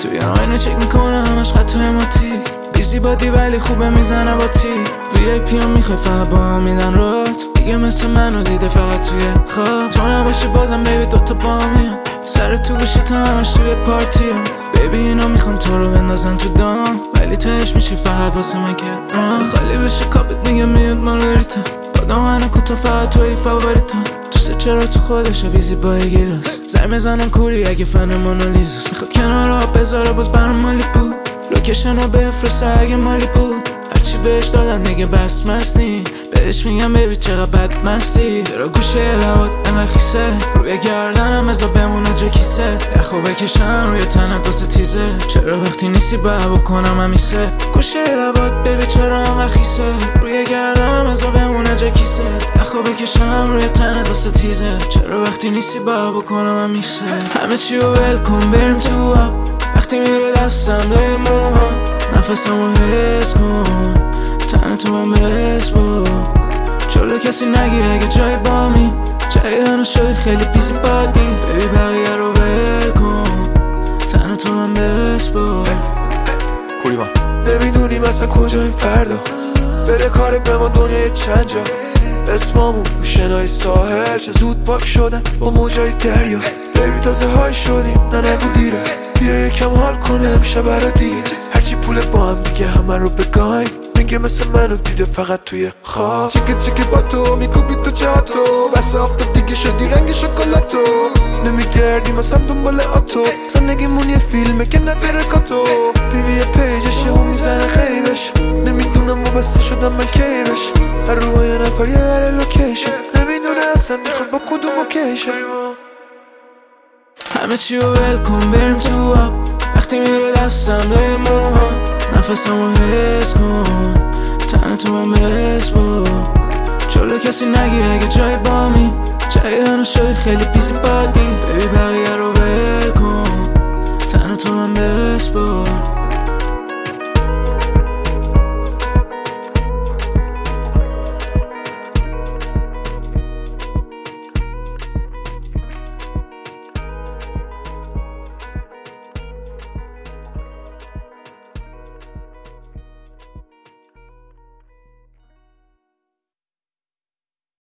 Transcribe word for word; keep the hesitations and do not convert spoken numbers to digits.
توی آینه چک میکنه همش خطای ماتی بیزی بادی ولی خوبه میزنه با تی وی ای پی هم میخوای فقط با هم میدن رات دیگه مثل منو دیده فقط توی خواب تو نباشی بازم بیبی دوتا با میان سر تو گوشی تا همش توی پارتی هم بیبی اینا میخوان تو رو بندازن تو دام ولی تهش میشی فقط واسه من که رام خالی بشه کاپت میگه میاد مارگریتا با من کوتا فقط توی فاوریتا دوست چرا تو خودشه بیزی با گیلاس زنگ بزنم کوری اگه فن مونالیزاست میخواد کنار آب بذاره باز برام مالی بود لوکیشن رو بفرسته اگه مالی بود هرچی بهش دادن میگه بس مستی بهش میگم بیبی چقدر بد مستی چرا گوشه لبات انقدر خیسه روی گردنم ازا بمونه جو کیسه یخو بکشم روی تنت واسه تیزه چرا وقتی نیستی باید بکنم همیشه گوشه لبات بیبی چرا انقدر خیسه روی گردنم ازا بمونه جو کیسه یخو بکشم روی تنت واسه تیزه چرا وقتی نیستی باید بکنم همیشه همه چی رو ول کن بریم تو آب وقتی میره دستم لای موها نفسمو حس کن تن تو من بس با جلو کسی نگیر اگه جای بامی جایدانو شدی خیلی بیزی بادی بیبی بقیه رو ول کن تن تو من بس با کوری با نمیدونی مثلا کجاییم فردا بره کارت به ما دنیای چند جا اسمامون شنای ساحل چه زود پاک شدن با موجای دریا بیبی تازه های شدیم نه نگو دیره بیا یکم حال کنه امشه برا دیر هرچی پول با هم میگه همه رو بگایم میگه مثل منو دیده فقط توی خواب چیکه چیکه با تو میکوبی تو جاتو بس آفتاب دیگه شدی رنگ شکلاتو نمیگردیم اصلا دنبال آتو زندگیمون یه فیلمه که نداره کاتو بیبی یه پیجشه و میزنه غیبش نمیدونم مبسته شدم من کیبش هر روبا یه نفر یه بره لوکیشن نمیدونه اصلا میخواد با کدوم اوکیشن همه چی رو ول کن بریم تو آب وقتی میره دستم لای موها نفسمو حس کن تن تو من بس با جلو کسی نگیر اگه جای بامی جایدانو شدی خیلی بیزی با